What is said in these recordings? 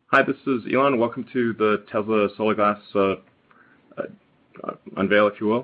Hi, this is Elon. Welcome to the Tesla Solar Glass unveil, if you will.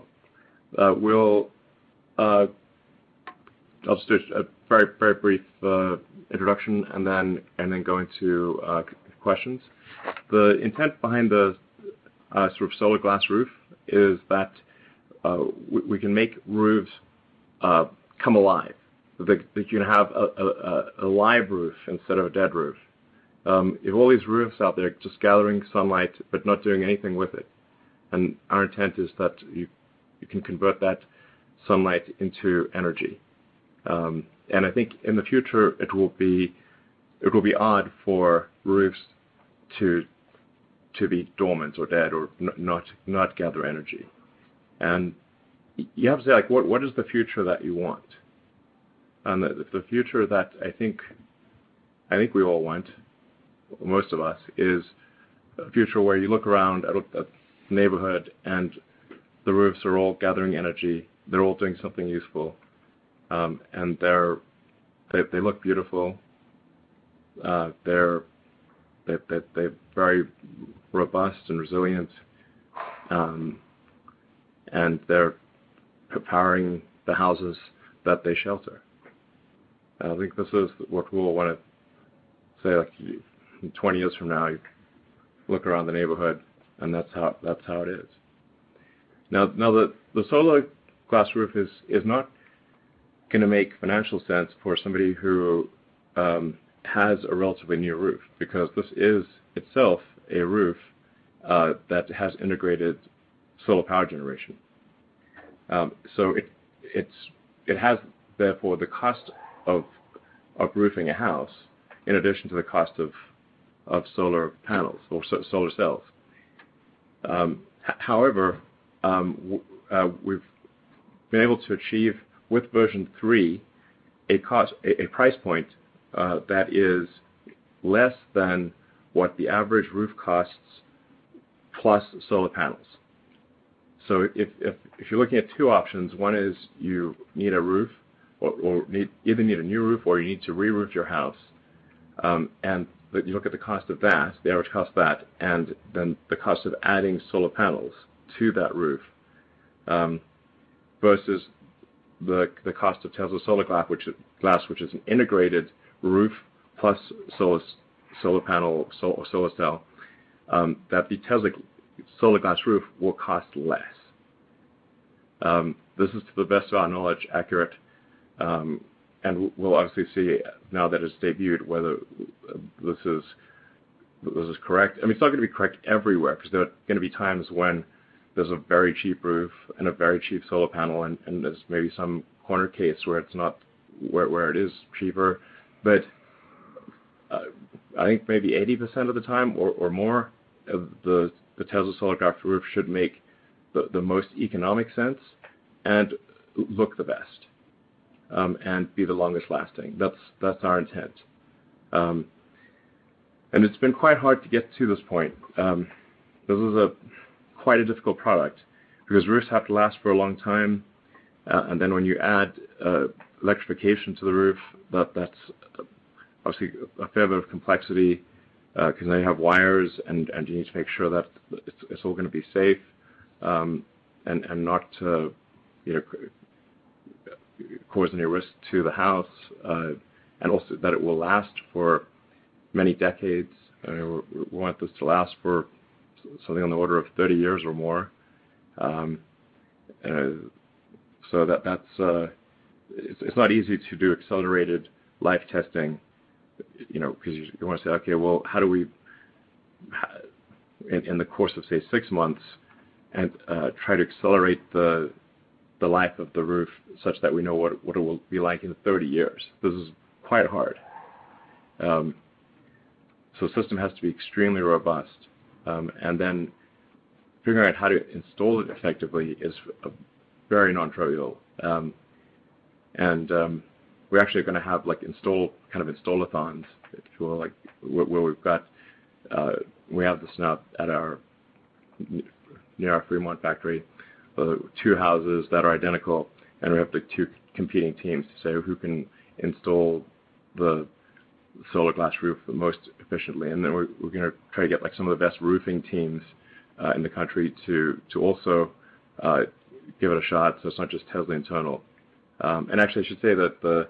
I'll just do a very, very brief introduction and then go into questions. The intent behind the sort of solar glass roof is that we can make roofs come alive. That you can have a live roof instead of a dead roof. If all these roofs out there just gathering sunlight but not doing anything with it, and our intent is that you can convert that sunlight into energy. And I think in the future it will be odd for roofs to be dormant or dead or not gather energy. And you have to say, like, what is the future that you want? And the future that I think we all want, most of us, is a future where you look around at the neighborhood and the roofs are all gathering energy. They're all doing something useful, and they look beautiful. They're very robust and resilient, and they're powering the houses that they shelter. I think this is what we'll want to say, like 20 years from now, you look around the neighborhood, and that's how it is. Now the solar glass roof is not going to make financial sense for somebody who has a relatively new roof, because this is itself a roof that has integrated solar power generation. So it has therefore the cost of roofing a house in addition to the cost of solar panels or solar cells. However, we've been able to achieve with version 3 a price point that is less than what the average roof costs plus solar panels. So if you're looking at two options, one is you need a roof or either need a new roof or you need to re-roof your house, and you look at the cost of that, the average cost of that, and then the cost of adding solar panels to that roof, versus the cost of Tesla Solar Glass, which is an integrated roof plus solar panel or solar cell, that the Tesla Solar Glass roof will cost less. This is, to the best of our knowledge, accurate, and we'll obviously see now that it's debuted whether this is correct. I mean, it's not going to be correct everywhere, because there are going to be times when there's a very cheap roof and a very cheap solar panel, and there's maybe some corner case where it's not where it is cheaper. But I think maybe 80% of the time or more, the Tesla Solar Glass roof should make the most economic sense and look the best, and be the longest lasting. That's our intent. And it's been quite hard to get to this point. This is quite a difficult product, because roofs have to last for a long time, and then when you add electrification to the roof, that's obviously a fair bit of complexity, because now you have wires, and you need to make sure that it's all going to be safe, and not cause any risk to the house, and also that it will last for many decades. We want this to last for something on the order of 30 years or more. So that's it's not easy to do accelerated life testing, because you want to say, okay, well, how do we, in the course of say 6 months, and try to accelerate the life of the roof such that we know what it will be like in 30 years. This is quite hard. So the system has to be extremely robust. And then figuring out how to install it effectively is very non-trivial. And we're actually going to have like install-a-thons, if you will, like where we've got we have this now at near our Fremont factory, 2 houses that are identical, and we have the 2 competing teams to say who can install the solar glass roof the most efficiently, and then we're going to try to get like some of the best roofing teams in the country to also give it a shot. So it's not just Tesla internal. And actually, I should say that the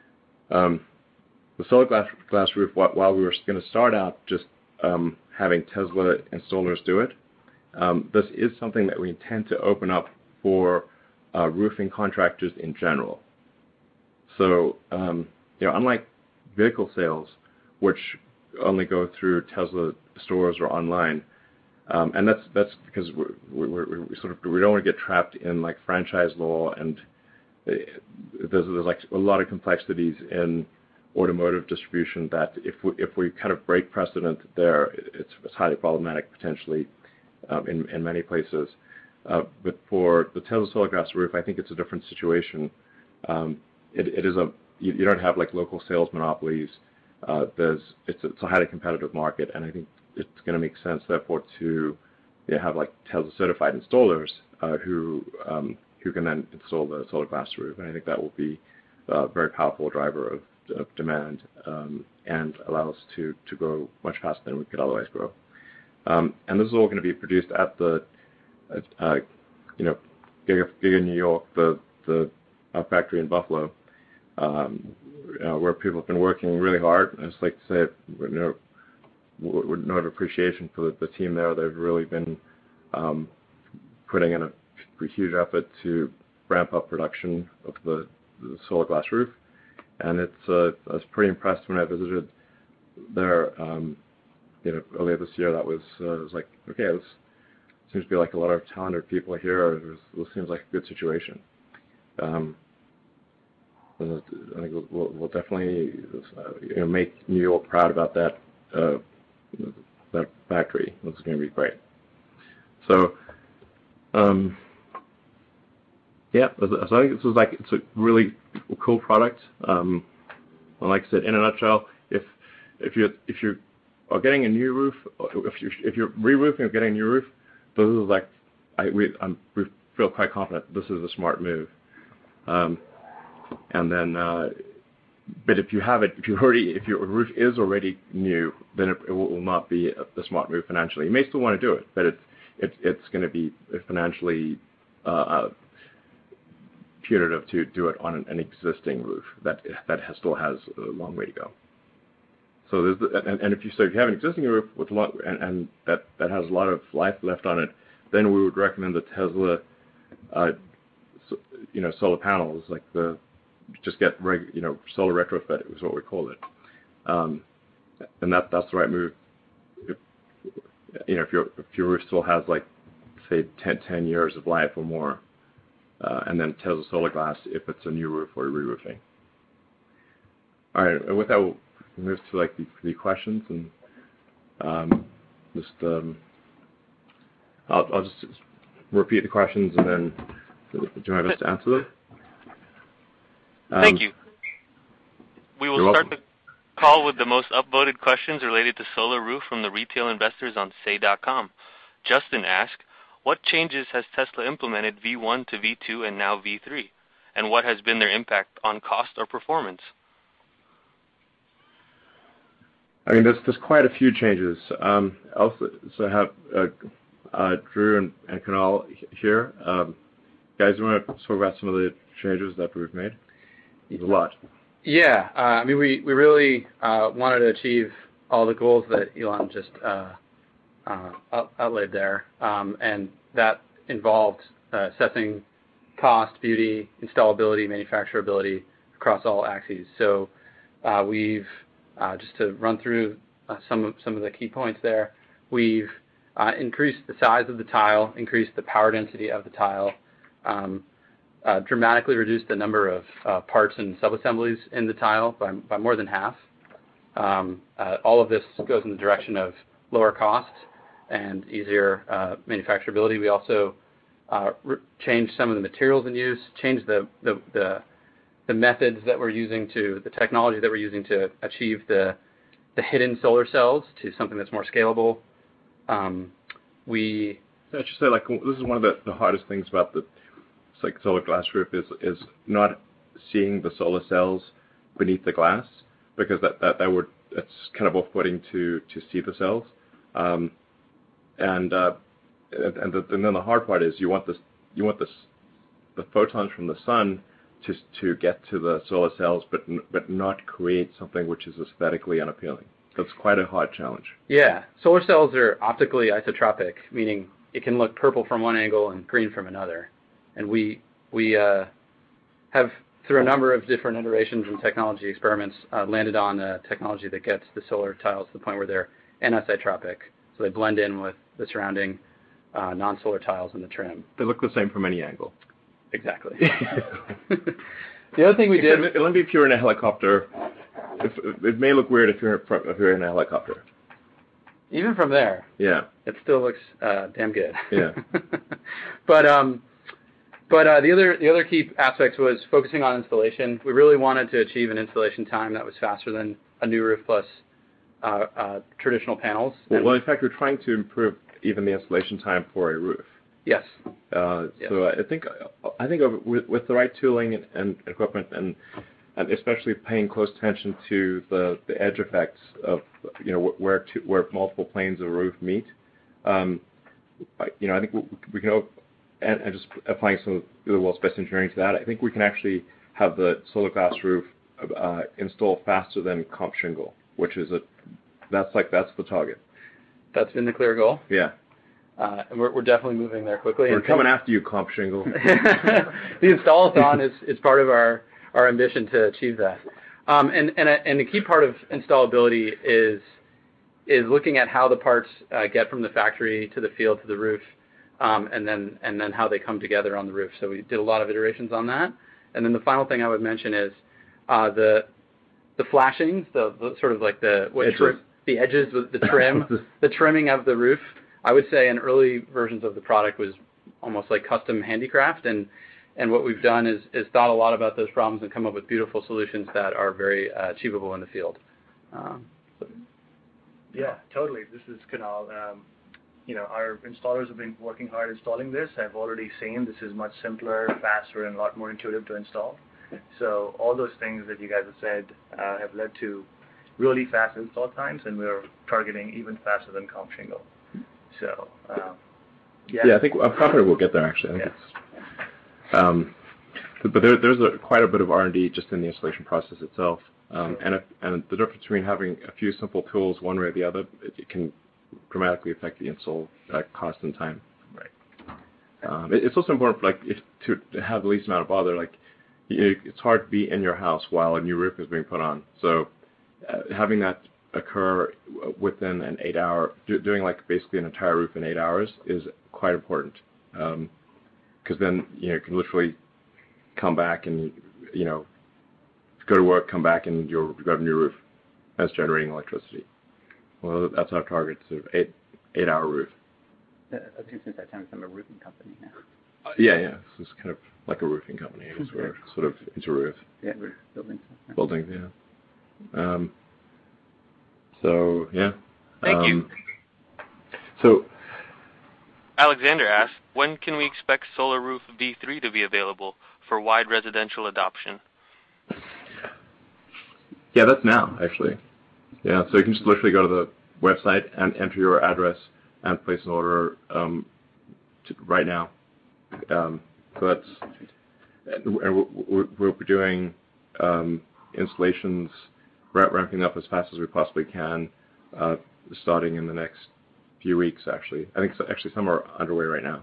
solar glass roof, while we were going to start out just having Tesla installers do it, this is something that we intend to open up for roofing contractors in general. So, unlike vehicle sales, which only go through Tesla stores or online, and that's because we don't want to get trapped in like franchise law, and there's like a lot of complexities in automotive distribution that if we kind of break precedent there, it's highly problematic potentially in many places. But for the Tesla solar glass roof, I think it's a different situation. It is you don't have like local sales monopolies. It's a highly competitive market, and I think it's going to make sense therefore to have like Tesla certified installers who can then install the solar glass roof, and I think that will be a very powerful driver of demand and allow us to grow much faster than we could otherwise grow. And this is all going to be produced at the Giga New York, the factory in Buffalo, where people have been working really hard. I just like to say, with note of appreciation for the team there. They've really been putting in a huge effort to ramp up production of the solar glass roof, and I was pretty impressed when I visited there. Earlier this year. That was like, okay, this seems to be like a lot of talented people here. This seems like a good situation. I think we'll definitely make New York proud about that factory. This is going to be great. So, yeah, so I think it's a really cool product. Like I said, in a nutshell, if you are getting a new roof, if you're re-roofing or getting a new roof, this is like we feel quite confident this is a smart move. And then, but if your roof is already new, then it will not be a smart move financially. You may still want to do it, but it's going to be financially punitive to do it on an existing roof that still has a long way to go. So if you have an existing roof with and that has a lot of life left on it, then we would recommend the Tesla, solar panels, like just get solar retrofit is what we call it, and that's the right move. If your roof still has like say 10 years of life or more, and then Tesla solar glass if it's a new roof or re-roofing. All right, with that, we'll move to like the questions, and I'll just repeat the questions and then do my best to answer them. Thank you. We will start the call with the most upvoted questions related to solar roof from the retail investors on say.com. Justin asked, what changes has Tesla implemented V1 to V2 and now V3? And what has been their impact on cost or performance? I mean, there's quite a few changes. I also have Drew and Kunal here. Guys, you want to talk about some of the changes that we've made? There's a lot. Yeah, I mean, we really wanted to achieve all the goals that Elon just outlaid there, and that involved assessing cost, beauty, installability, manufacturability across all axes. So we've just to run through some of the key points there, we've increased the size of the tile, increased the power density of the tile, dramatically reduced the number of parts and subassemblies in the tile by more than half. All of this goes in the direction of lower costs and easier manufacturability. We also changed some of the materials in use, changed the methods that we're using the technology that we're using to achieve the hidden solar cells to something that's more scalable. I should say, like, this is one of the hardest things about the solar glass roof is not seeing the solar cells beneath the glass, because that would it's kind of off-putting to see the cells. And then the hard part is you want the photons from the sun to get to the solar cells, but not create something which is aesthetically unappealing. That's quite a hard challenge. Yeah, solar cells are optically isotropic, meaning it can look purple from one angle and green from another. And we have, through a number of different iterations and technology experiments, landed on a technology that gets the solar tiles to the point where they're anisotropic, so they blend in with the surrounding non-solar tiles in the trim. They look the same from any angle. Exactly. The other thing we did... Let me if you're in a helicopter. It may look weird if you're in a helicopter. Even from there. Yeah. It still looks damn good. Yeah. But the other key aspects was focusing on installation. We really wanted to achieve an installation time that was faster than a new roof plus traditional panels. Well, in fact, we're trying to improve even the installation time for a roof. Yes. So I think with the right tooling and equipment and especially paying close attention to the edge effects of where multiple planes of roof meet, I think we can and just applying some of the world's best engineering to that, I think we can actually have the solar glass roof install faster than comp shingle, which is that's the target. That's been the clear goal. Yeah. And we're definitely moving there quickly. We're coming after you, comp shingle. The install-a-thon is part of our ambition to achieve that. And a key part of installability is looking at how the parts get from the factory to the field to the roof, and then how they come together on the roof. So we did a lot of iterations on that. And then the final thing I would mention is the flashings, the sort of like the edges with the trim, the trimming of the roof. I would say in early versions of the product was almost like custom handicraft, and what we've done is thought a lot about those problems and come up with beautiful solutions that are very achievable in the field. Yeah, totally. This is Kunal. Our installers have been working hard installing this. I've already seen this is much simpler, faster, and a lot more intuitive to install. So all those things that you guys have said have led to really fast install times, and we're targeting even faster than comp shingle. So, yeah, I think I'm confident we'll get there. Actually, I think but there's quite a bit of R&D just in the installation process itself, and the difference between having a few simple tools one way or the other, it can dramatically affect the install cost and time. Right. It's also important, to have the least amount of bother. It's hard to be in your house while a new roof is being put on. So, having that occur within an 8-hour, doing basically an entire roof in 8 hours is quite important, because then you can literally come back and go to work, come back, and you've got a new roof that's generating electricity. Well, that's our target, sort of 8-hour roof. I think since that time I'm a roofing company now. Yeah. This is kind of like a roofing company. I guess we're sort of into roofs. Yeah, we're building stuff. Buildings, yeah. So, yeah. Thank you. So, Alexander asks, when can we expect Solar Roof V3 to be available for wide residential adoption? Yeah, that's now, actually. Yeah, so you can just literally go to the website and enter your address and place an order right now. So that's, and we'll be doing installations, ramping up as fast as we possibly can, starting in the next few weeks, actually. I think some are underway right now.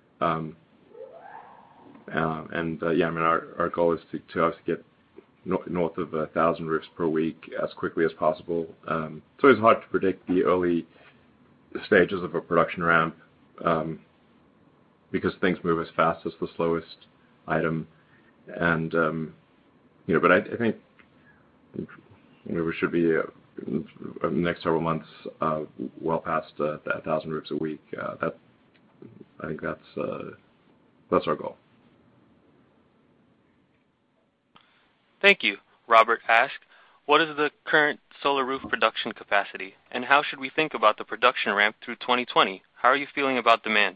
Our goal is to obviously get north of 1,000 roofs per week as quickly as possible. It's always hard to predict the early stages of a production ramp, because things move as fast as the slowest item, and but I think we should be in the next several months well past 1,000 roofs a week. I think that's our goal. Thank you. Robert asked, what is the current solar roof production capacity, and how should we think about the production ramp through 2020? How are you feeling about demand?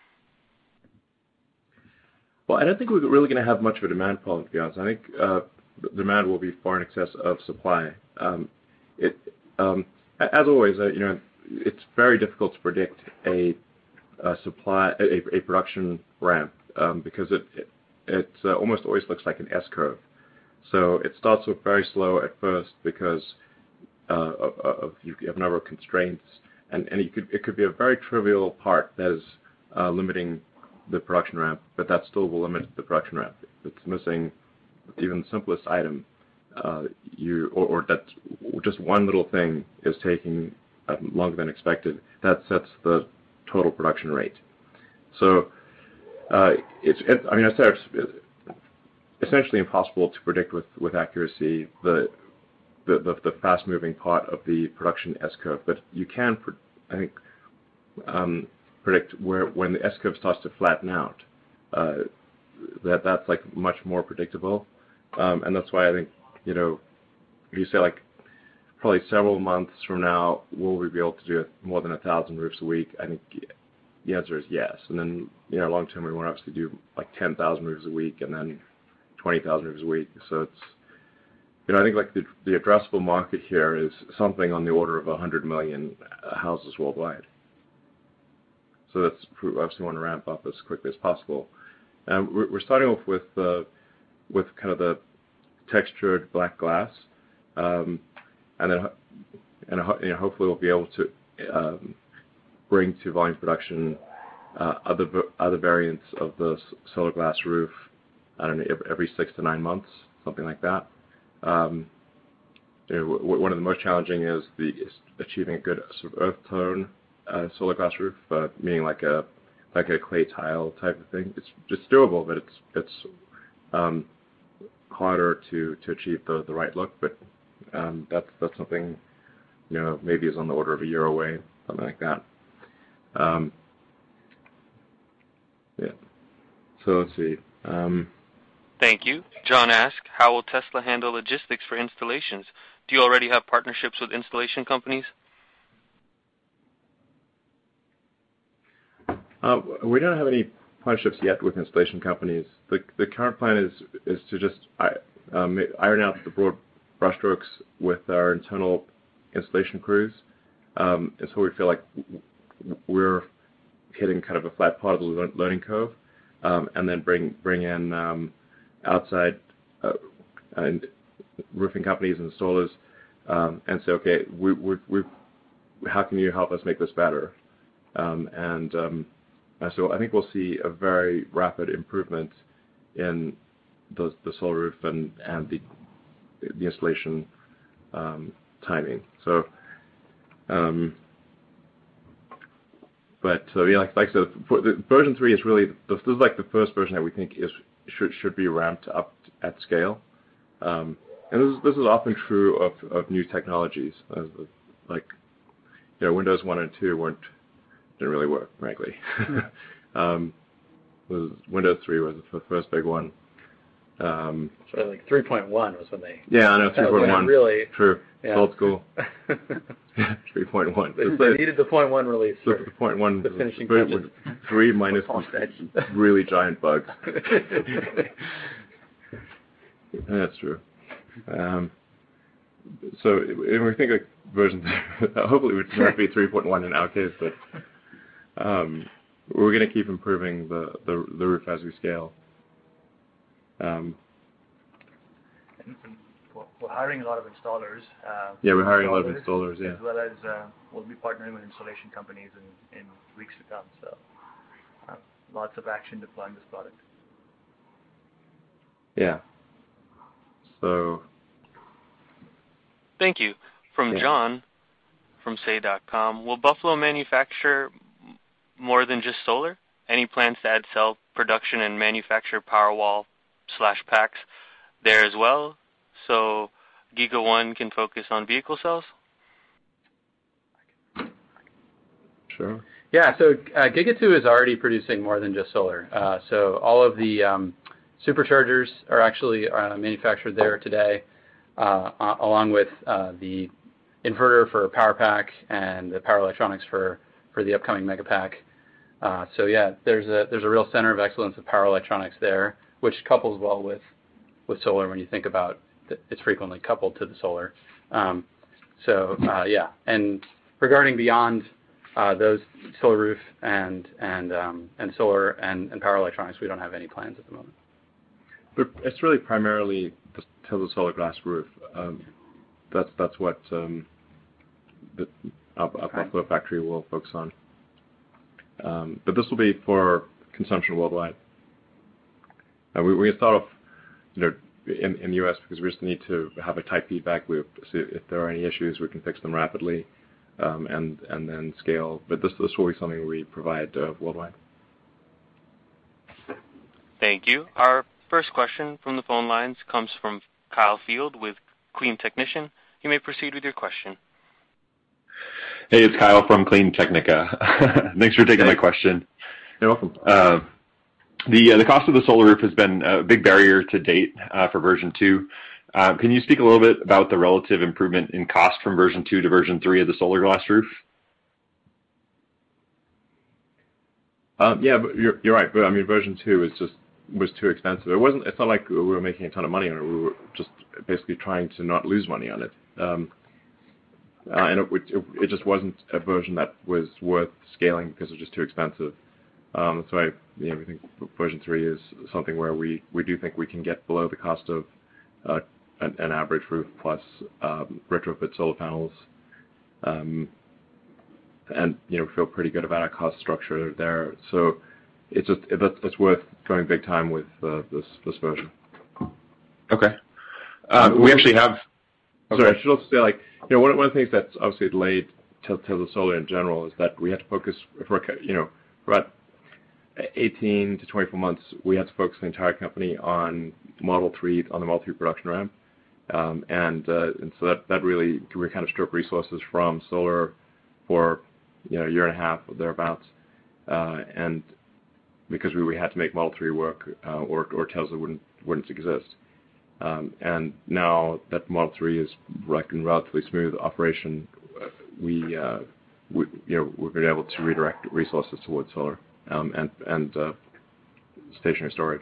Well, I don't think we're really going to have much of a demand problem, to be honest. I think the demand will be far in excess of supply. as always, it's very difficult to predict a production ramp because it almost always looks like an S-curve. So it starts off very slow at first because you have a number of constraints, and it could be a very trivial part that is limiting the production ramp, but that still will limit the production ramp. If it's missing even the simplest item, or that just one little thing is taking longer than expected, that sets the total production rate. So it's essentially impossible to predict with accuracy the fast-moving part of the production S-curve, but you can, I think, predict when the S-curve starts to flatten out. That's like much more predictable, and that's why I think if you say like probably several months from now will we be able to do more than 1,000 roofs a week? I think the answer is yes. And then long term we want to obviously do like 10,000 roofs a week and then 20,000 roofs a week. So it's I think like the addressable market here is something on the order of 100 million houses worldwide. So that's obviously want to ramp up as quickly as possible. We're starting off with kind of the textured black glass, and then hopefully we'll be able to bring to volume production other variants of the solar glass roof. I don't know, every 6 to 9 months, something like that. One of the most challenging is achieving a good sort of earth tone solar glass roof, meaning like a clay tile type of thing. It's doable, but it's harder to achieve the right look. But that's something maybe is on the order of a year away, something like that. Yeah. So let's see. Thank you. John asks, how will Tesla handle logistics for installations? Do you already have partnerships with installation companies? We don't have any partnerships yet with installation companies. The current plan is to just iron out the broad brushstrokes with our internal installation crews, and so we feel like we're hitting kind of a flat part of the learning curve, and then bring in outside roofing companies and installers, and say, okay, how can you help us make this better? So I think we'll see a very rapid improvement in the solar roof and the installation timing. So, like I said, version 3 is really this is like the first version that we think should be ramped up at scale, and this is often true of new technologies, like Windows 1 and 2 didn't really work, frankly. Windows 3 was the first big one. So like 3.1 was when they... Yeah, I know, 3.1. Really... True. Yeah. Old school. 3.1. They needed the 0.1 release. The 0.1. The finishing touches. 3 minus really giant bugs. That's true. So we think like version, hopefully it would not be 3.1 in our case, but we're going to keep improving the roof as we scale. We're hiring a lot of installers. Yeah, we're hiring a lot of installers, yeah. As well as we'll be partnering with installation companies in weeks to come. So lots of action deploying this product. Yeah. So. Thank you. From John from say.com, will Buffalo manufacture more than just solar? Any plans to add cell production and manufacture Powerwall/packs there as well, so Giga 1 can focus on vehicle cells? Sure. Yeah, so Giga 2 is already producing more than just solar. So all of the superchargers are actually manufactured there today, along with the inverter for Power Pack and the power electronics for the upcoming Megapack. So yeah, there's a real center of excellence of power electronics there, which couples well with solar when you think about it's frequently coupled to the solar. So yeah, and regarding beyond those Solar Roof and solar and power electronics, we don't have any plans at the moment. But it's really primarily the Tesla Solar Glass Roof. That's what the Buffalo factory will focus on. But this will be for consumption worldwide. We start off, in the U.S. because we just need to have a tight feedback loop. So if there are any issues, we can fix them rapidly, and then scale. But this will be something we provide worldwide. Thank you. Our first question from the phone lines comes from Kyle Field with Clean Technician. You may proceed with your question. Hey, it's Kyle from Clean Technica. Thanks for taking my question. You're welcome. The cost of the Solar Roof has been a big barrier to date for version 2. Can you speak a little bit about the relative improvement in cost from version 2 to version 3 of the Solar Glass Roof? Yeah, but you're right. But I mean, version 2 was too expensive. It's not like we were making a ton of money on it. We were just basically trying to not lose money on it. And it just wasn't a version that was worth scaling because it was just too expensive. So we think version 3 is something where we do think we can get below the cost of an average roof plus retrofit solar panels, and feel pretty good about our cost structure there. So it's worth going big time with this version. Okay. We actually have. Okay. Sorry, I should also say, one of the things that's obviously delayed Tesla Solar in general is that we had to focus for about 18 to 24 months. We had to focus the entire company on the Model 3 production ramp, and so that really we kind of stripped resources from solar for a year and a half or thereabouts, and because we had to make Model 3 work, or Tesla wouldn't exist. And now that Model 3 is in relatively smooth operation, we've been able to redirect resources towards solar and stationary storage.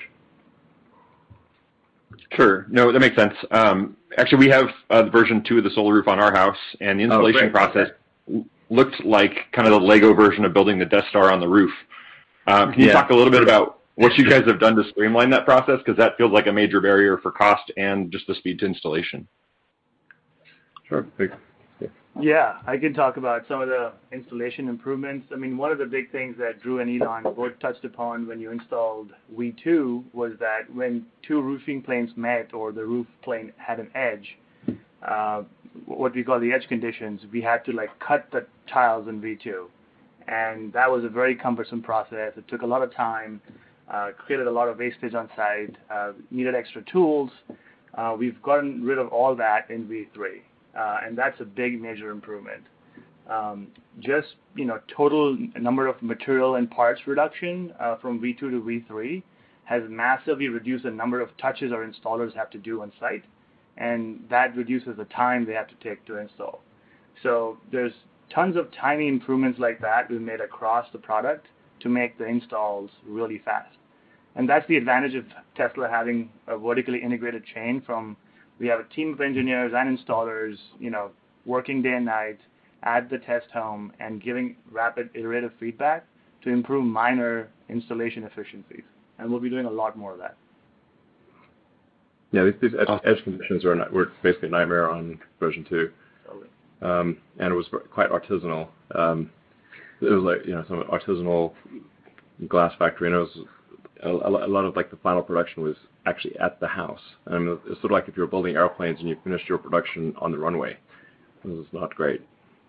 Sure. No, that makes sense. Actually, we have version 2 of the Solar Roof on our house, and the installation process looked like kind of the Lego version of building the Death Star on the roof. Can you talk a little bit about what you guys have done to streamline that process? Because that feels like a major barrier for cost and just the speed to installation. Sure. Yeah, I can talk about some of the installation improvements. I mean, one of the big things that Drew and Elon both touched upon when you installed V2 was that when two roofing planes met or the roof plane had an edge, what we call the edge conditions, we had to cut the tiles in V2. And that was a very cumbersome process. It took a lot of time, created a lot of wastage on site, needed extra tools. We've gotten rid of all that in V3. And that's a big major improvement. Just total number of material and parts reduction from V2 to V3 has massively reduced the number of touches our installers have to do on site, and that reduces the time they have to take to install. So there's tons of tiny improvements like that we've made across the product to make the installs really fast. And that's the advantage of Tesla having a vertically integrated chain from we have a team of engineers and installers, working day and night at the test home and giving rapid iterative feedback to improve minor installation efficiencies. And we'll be doing a lot more of that. Yeah, these edge conditions were basically a nightmare on version 2. Totally. And it was quite artisanal. It was like, some artisanal glass factory, and it was a lot of the final production was actually at the house. I mean, it's sort of like if you're building airplanes and you finished your production on the runway. This is not great.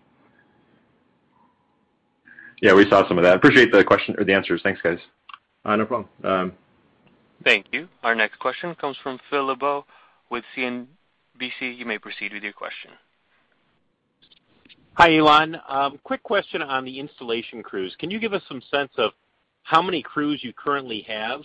Yeah, we saw some of that. Appreciate the question or the answers. Thanks, guys. No problem. Thank you. Our next question comes from Phil LeBeau with CNBC. You may proceed with your question. Hi, Elon. Quick question on the installation crews. Can you give us some sense of how many crews you currently have,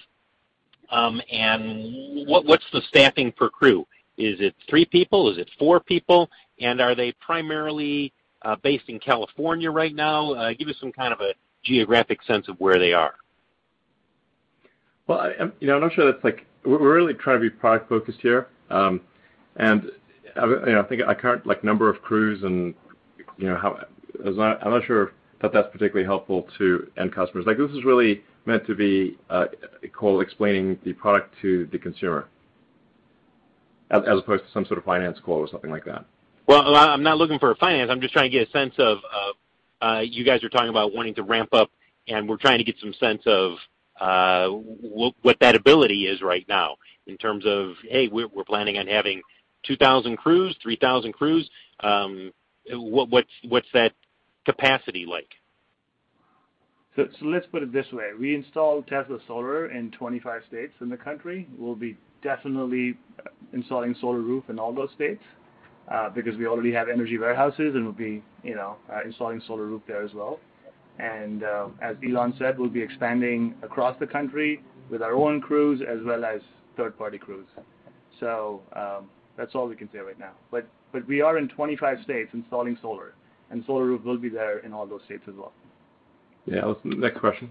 and what's the staffing per crew? Is it 3 people? Is it 4 people? And are they primarily based in California right now? Give us some kind of a geographic sense of where they are. Well, I'm not sure that's we're really trying to be product focused here, and I think a current number of crews and how I'm not sure that that's particularly helpful to end customers. Like this is really meant to be a call explaining the product to the consumer, as opposed to some sort of finance call or something like that. Well, I'm not looking for a finance. I'm just trying to get a sense of you guys are talking about wanting to ramp up, and we're trying to get some sense of what that ability is right now in terms of, hey, we're planning on having 2,000 crews, 3,000 crews. What's that capacity like? So let's put it this way. We install Tesla Solar in 25 states in the country. We'll be definitely installing Solar Roof in all those states because we already have energy warehouses, and we'll be installing Solar Roof there as well. And as Elon said, we'll be expanding across the country with our own crews as well as third-party crews. So that's all we can say right now. But we are in 25 states installing solar, and Solar Roof will be there in all those states as well. Yeah, next question.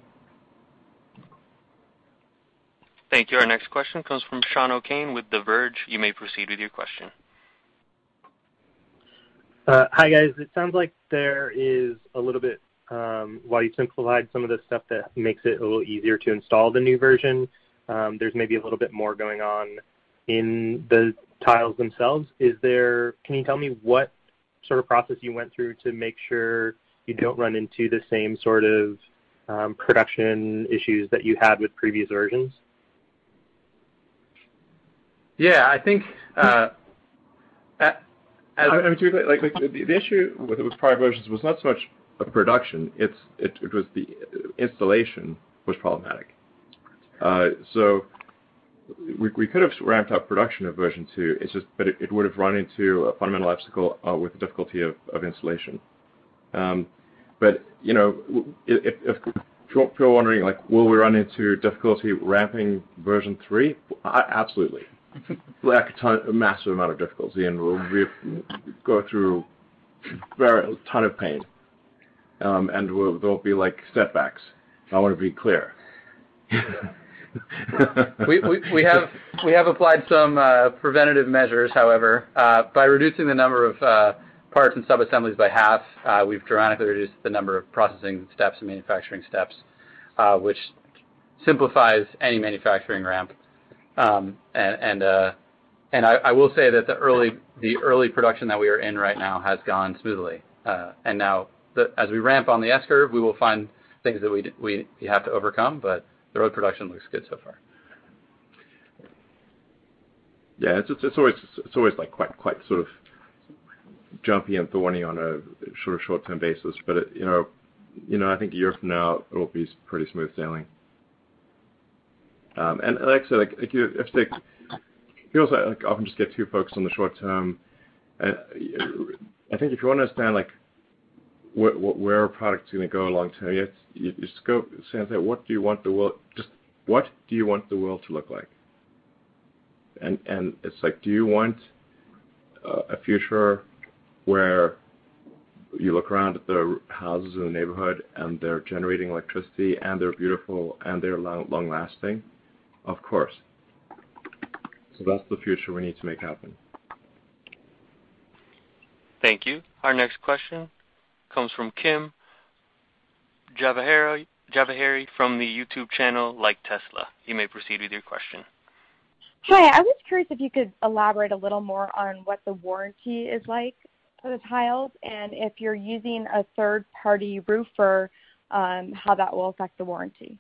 Thank you. Our next question comes from Sean O'Kane with The Verge. You may proceed with your question. Hi, guys. It sounds like there is a little bit, while you simplified some of the stuff that makes it a little easier to install the new version, there's maybe a little bit more going on in the tiles themselves. Can you tell me what sort of process you went through to make sure you don't run into the same sort of production issues that you had with previous versions? Yeah, I think the issue with prior versions was not so much a production; it was the installation was problematic. So we could have ramped up production of version 2. But it would have run into a fundamental obstacle with the difficulty of installation. But if you're wondering, will we run into difficulty ramping version 3? Absolutely. A massive amount of difficulty, and we'll go through a ton of pain, and there'll be setbacks. I want to be clear. we have applied some preventative measures, however, by reducing the number of parts and sub-assemblies by half. We've dramatically reduced the number of processing steps and manufacturing steps, which simplifies any manufacturing ramp. And I will say that the early production that we are in right now has gone smoothly. And now, as we ramp on the S-curve, we will find things that we have to overcome, but the road production looks good so far. Yeah, it's always quite sort of jumpy and thorny on a sort of short-term basis, but I think a year from now it will be pretty smooth sailing. And like I said, you also often just get too focused on the short term. I think if you want to understand where a product's going to go long term, you just go and say, what do you want the world to look like? And it's do you want a future where you look around at the houses in the neighborhood and they're generating electricity and they're beautiful and they're long lasting? Of course. So that's the future we need to make happen. Thank you. Our next question comes from Kim Javaheri from the YouTube channel Like Tesla. You may proceed with your question. Hi, I was curious if you could elaborate a little more on what the warranty is like for the tiles, and if you're using a third-party roofer, how that will affect the warranty.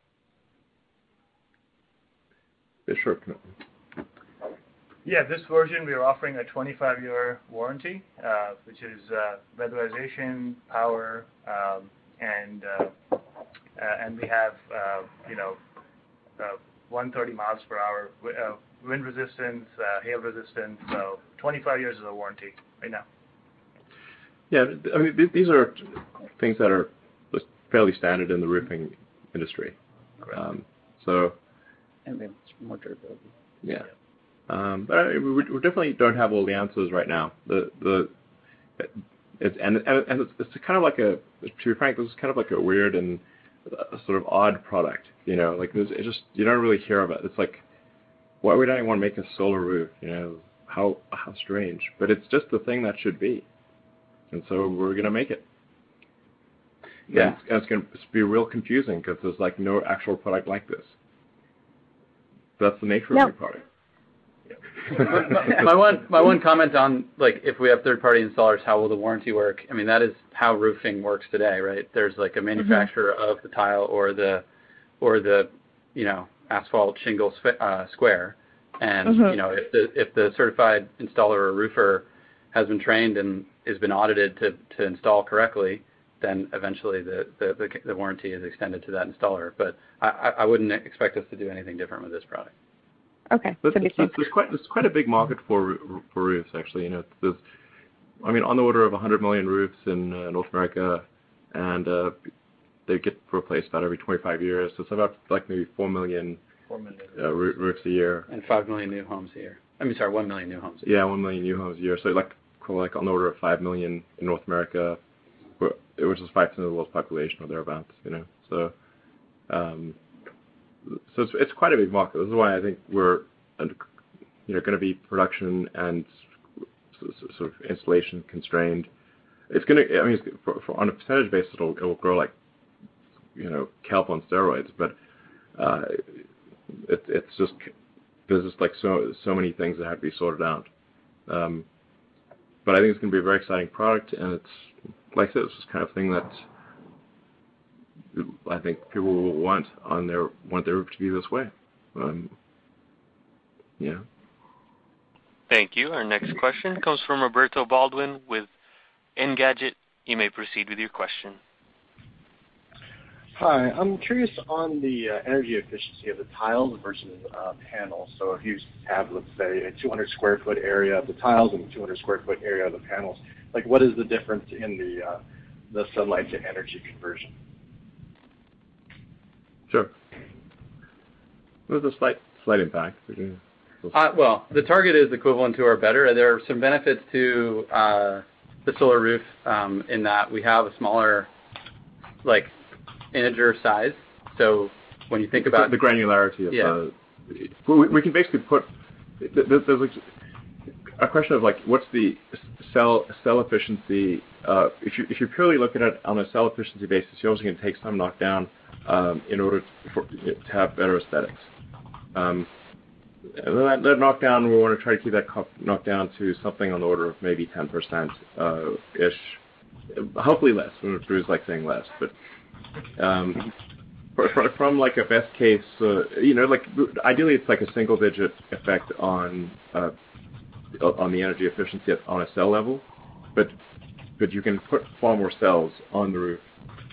Sure. Yeah, this version we are offering a 25-year warranty, which is weatherization, power, and we have 130 miles per hour wind resistance, hail resistance. So 25 years of a warranty right now. Yeah, I mean these are things that are fairly standard in the roofing industry. Correct. And then more durability. Yeah. But we definitely don't have all the answers right now. It's kind of like to be frank, this is kind of like a weird and sort of odd product. It's just you don't really hear of it. It's why would anyone make a solar roof? how strange. But it's just the thing that should be, and so we're gonna make it. Yeah, and it's gonna be real confusing because there's like no actual product like this. That's the nature of the product. my one comment on, like, if we have third-party installers, how will the warranty work? I mean, that is how roofing works today, right? There's like a manufacturer of the tile or the asphalt shingle square, and if the certified installer or roofer has been trained and has been audited to install correctly, then eventually the warranty is extended to that installer. But I wouldn't expect us to do anything different with this product. Okay. There's quite a big market for roofs, actually. There's, on the order of 100 million roofs in North America, and they get replaced about every 25 years. So it's about like maybe 4 million roofs a year. And 5 million new homes a year. 1 million new homes a year. Yeah, 1 million new homes a year. So like on the order of 5 million in North America, which is 5% of the world's population or thereabouts. So. So it's quite a big market. This is why I think we're, going to be production and sort of installation constrained. It's going to, on a percentage basis, it will grow like, kelp on steroids. But it's just, there's just like so many things that have to be sorted out. But I think it's going to be a very exciting product, and it's like I said, it's this kind of thing that I think people will want their roof to be this way. Yeah. Thank you. Our next question comes from Roberto Baldwin with Engadget. You may proceed with your question. Hi, I'm curious on the energy efficiency of the tiles versus panels. So if you have, let's say, a 200 square foot area of the tiles and a 200 square foot area of the panels, like what is the difference in the sunlight to energy conversion? Sure. There's a slight impact. Well, the target is equivalent to or better. There are some benefits to the solar roof in that we have a smaller, like, integer size. So when you think about the granularity of we can basically put there's like a question of like what's the cell efficiency. If you purely look at it on a cell efficiency basis, you're also going to take some knockdown in order to have better aesthetics. That knockdown, we want to try to keep that knockdown to something on the order of maybe 10% ish. Hopefully less. Drew's like saying less, but from like a best case, like ideally it's like a single digit effect on the energy efficiency on a cell level, but you can put far more cells on the roof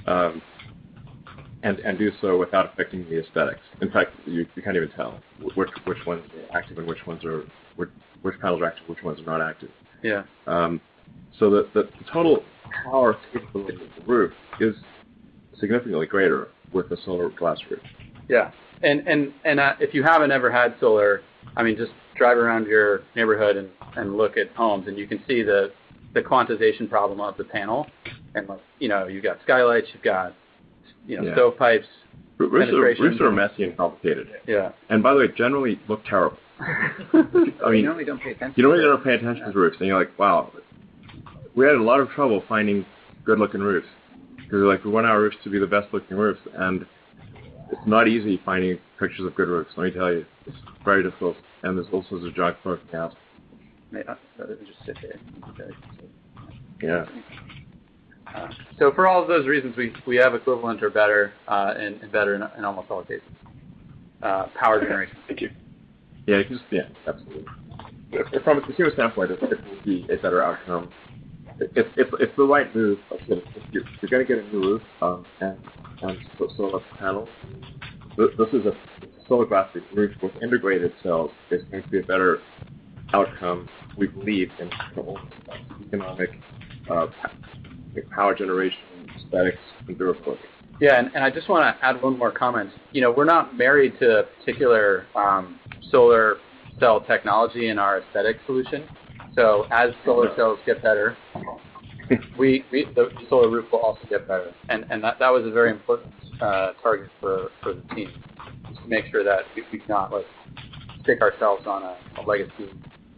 and do so without affecting the aesthetics. In fact, you can't even tell which ones are active and which panels are active, which ones are not active. Yeah. So the total power capability of the roof is significantly greater with a solar glass roof. Yeah, and if you haven't ever had solar, just drive around your neighborhood and look at homes, and you can see the quantization problem of the panel, and you've got skylights, you've got stovepipes. Roofs are messy and complicated. Yeah. And by the way, generally look terrible. You normally don't pay attention. You don't pay attention to roofs, and you're like, wow, we had a lot of trouble finding good-looking roofs. Because we want our roofs to be the best-looking roofs, and it's not easy finding pictures of good roofs. Let me tell you, it's very difficult, and there's all sorts of junk broken out. Rather than just sit there. Yeah. So for all of those reasons, we have equivalent or better, and better in almost all cases. Power generation. Thank you. Yeah, absolutely. From a consumer standpoint, it will be a better outcome. It's the right move. You're going to get a new roof and solar panels. This is a solar glass roof with integrated cells. It's going to be a better outcome, we believe, in economic, power generation, aesthetics, and durability. Yeah, and I just want to add one more comment. We're not married to a particular solar cell technology in our aesthetic solution. So as solar cells get better, the solar roof will also get better. And that was a very important target for the team, just to make sure that we cannot stick ourselves on a legacy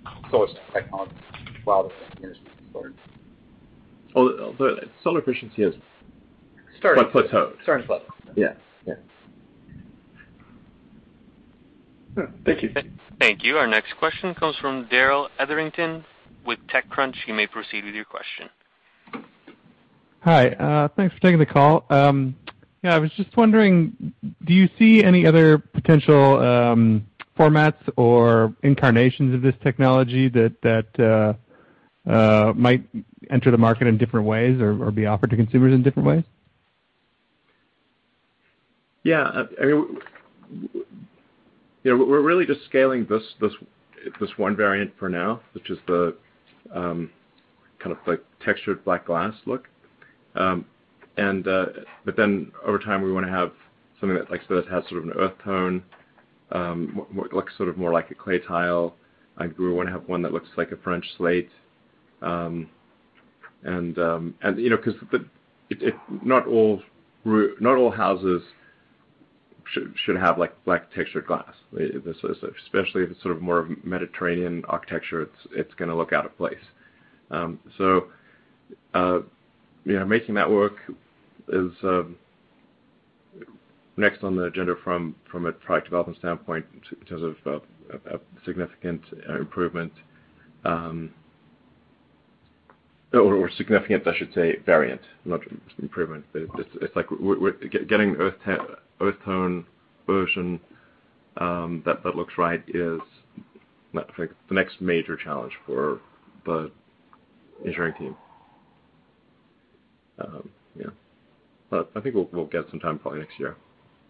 solar technology while the industry is forward. Well, the solar efficiency has Starting plateaued. Starting to plateau. Yeah. Thank you. Thank you. Our next question comes from Daryl Etherington with TechCrunch. You may proceed with your question. Hi. Thanks for taking the call. I was just wondering, do you see any other potential formats or incarnations of this technology that might enter the market in different ways or be offered to consumers in different ways? Yeah, I mean, we're really just scaling this one variant for now, which is the kind of like textured black glass look. But then over time we want to have something that has sort of an earth tone, more like a clay tile. We want to have one that looks like a French slate, because not all houses should have like black textured glass. Especially if it's sort of more of Mediterranean architecture, it's going to look out of place. Making that work is next on the agenda from a product development standpoint in terms of a significant improvement, or significant, I should say, variant, not improvement. But it's like we're getting earth tone version that looks right is, I think, the next major challenge for the engineering team. But I think we'll get some time probably next year.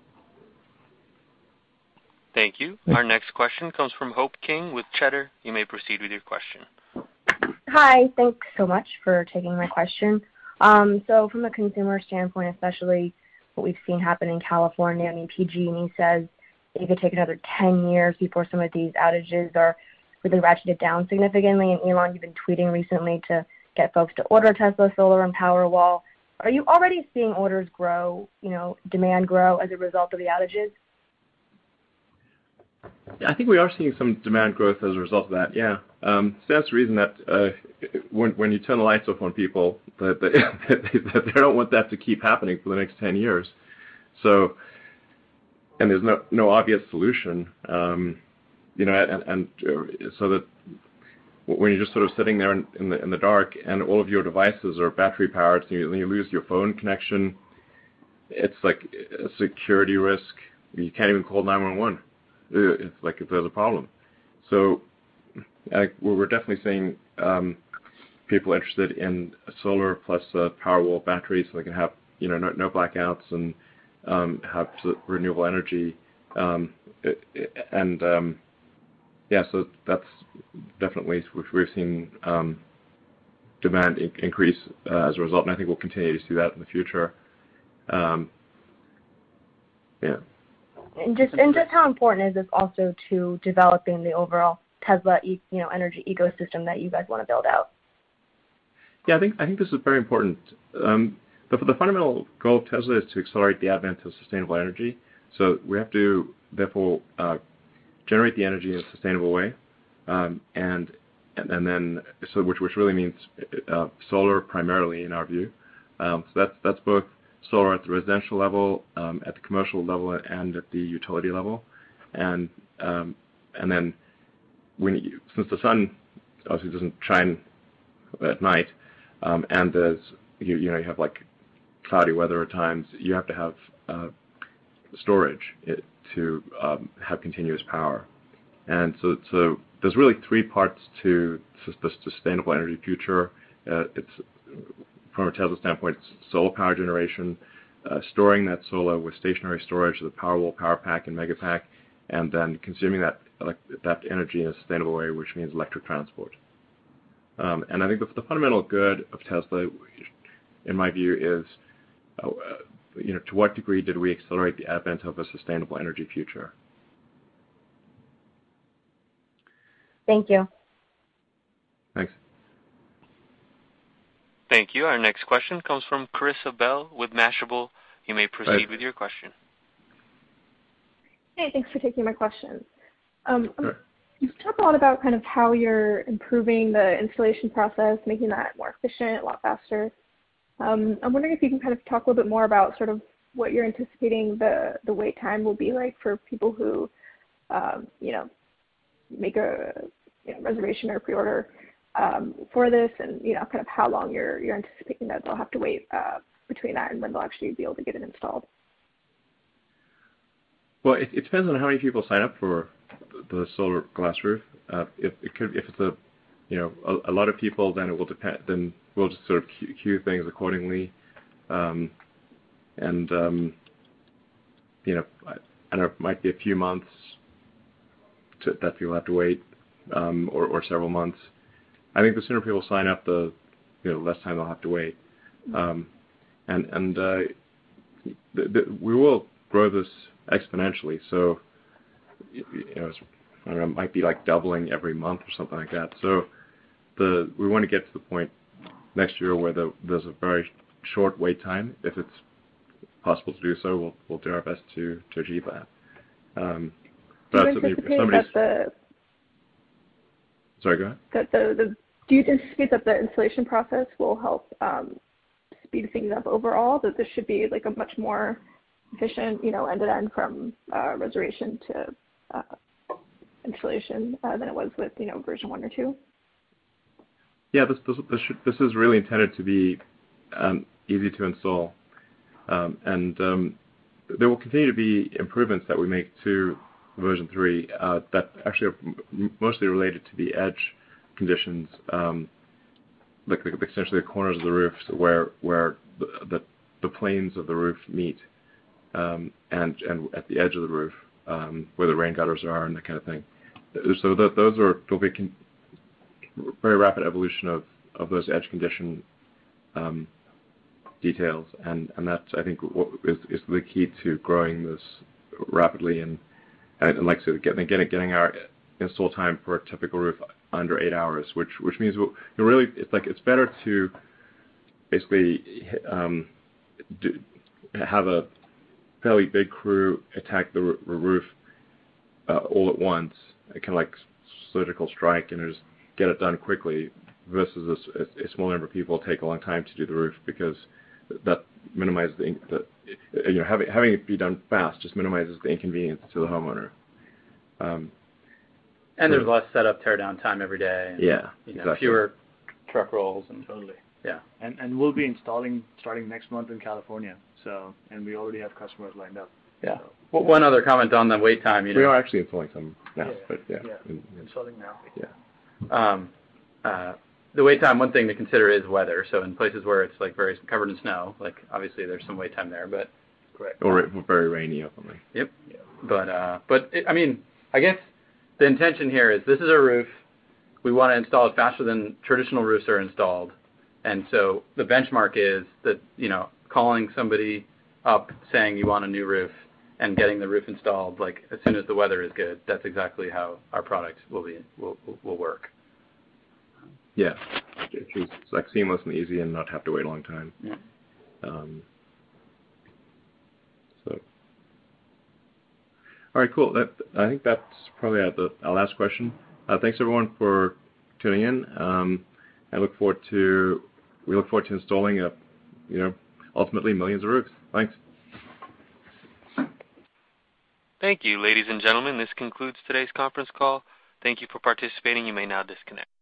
Thank you. Our next question comes from Hope King with Cheddar. You may proceed with your question. Hi, thanks so much for taking my question. So from a consumer standpoint, especially what we've seen happen in California, I mean, PG&E says it could take another 10 years before some of these outages are really ratcheted down significantly. And Elon, you've been tweeting recently to get folks to order Tesla Solar and Powerwall. Are you already seeing orders grow, demand grow as a result of the outages? Yeah, I think we are seeing some demand growth as a result of that, yeah. So that's the reason that when you turn the lights off on people, that they don't want that to keep happening for the next 10 years. So, and there's no obvious solution, and so that when you're just sort of sitting there in the dark and all of your devices are battery powered, so you lose your phone connection, it's like a security risk. You can't even call 911. It's like if there's a problem. So we're definitely seeing people interested in solar plus Powerwall batteries, so they can have no blackouts and have renewable energy, so that's definitely we've seen demand increase as a result, and I think we'll continue to see that in the future. And just how important is this also to developing the overall Tesla energy ecosystem that you guys want to build out? Yeah, I think this is very important. The fundamental goal of Tesla is to accelerate the advent of sustainable energy. So we have to therefore generate the energy in a sustainable way, and then which really means solar primarily in our view. So that's both solar at the residential level, at the commercial level, and at the utility level, and then since the sun obviously doesn't shine at night, and there's you have like cloudy weather at times, you have to have storage to have continuous power, and so there's really three parts to the sustainable energy future. It's from a Tesla standpoint, it's solar power generation, storing that solar with stationary storage, the Powerwall, Powerpack, and Megapack, and then consuming that energy in a sustainable way, which means electric transport. And I think the fundamental good of Tesla, in my view, is to what degree did we accelerate the advent of a sustainable energy future? Thank you. Thanks. Thank you. Our next question comes from Carissa Bell with Mashable. You may proceed with your question. Hey, thanks for taking my question. Sure. you've talked a lot about kind of how you're improving the installation process, making that more efficient, a lot faster. I'm wondering if you can kind of talk a little bit more about sort of what you're anticipating the wait time will be like for people who, make a reservation or pre-order for this, and kind of how long you're anticipating that they'll have to wait between that and when they'll actually be able to get it installed. Well, it depends on how many people sign up for the solar glass roof. If it's a lot of people, then it will depend. Then we'll just sort of queue things accordingly, I don't know, it might be a few months that people have to wait, or several months. I think the sooner people sign up, the less time they'll have to wait. We will grow this exponentially. So, I don't know, it might be like doubling every month or something like that. So, we want to get to the point next year where there's a very short wait time. If it's possible to do so, we'll do our best to achieve that. But sorry, go ahead. Do you anticipate that the installation process will help speed things up overall? That this should be like a much more efficient, end to end from reservation to installation than it was with version 1 or 2? Yeah, this is really intended to be easy to install, and there will continue to be improvements that we make to version 3 that actually are mostly related to the edge conditions, like essentially the corners of the roof where the planes of the roof meet, and at the edge of the roof where the rain gutters are and that kind of thing. So there'll be very rapid evolution of those edge condition details, and that's, I think, what is the key to growing this rapidly and like I said, getting our install time for a typical roof under 8 hours, which means it's better to basically have a fairly big crew attack the roof all at once, kind of like surgical strike, and just get it done quickly, versus a small number of people take a long time to do the roof, because that minimizes having it be done fast just minimizes the inconvenience to the homeowner. And there's less setup, tear down time every day. And, yeah, exactly. Fewer truck rolls and totally. Yeah. And we'll be installing starting next month in California. So, and we already have customers lined up. Yeah. So. Well, one other comment on the wait time. We are actually installing some now, but yeah. Installing now. Yeah. The wait time, one thing to consider is weather. So in places where it's like very covered in snow, like obviously there's some wait time there, but. Correct. Or very rainy or something. Yep. Yeah. But I guess the intention here is this is a roof. We want to install it faster than traditional roofs are installed. And so the benchmark is that, calling somebody up saying you want a new roof and getting the roof installed like as soon as the weather is good. That's exactly how our product will work. Yeah. It's like seamless and easy and not have to wait a long time. Yeah. All right, cool. I think that's probably our last question. Thanks everyone for tuning in. We look forward to installing ultimately millions of roofs. Thanks. Thank you, ladies and gentlemen. This concludes today's conference call. Thank you for participating. You may now disconnect.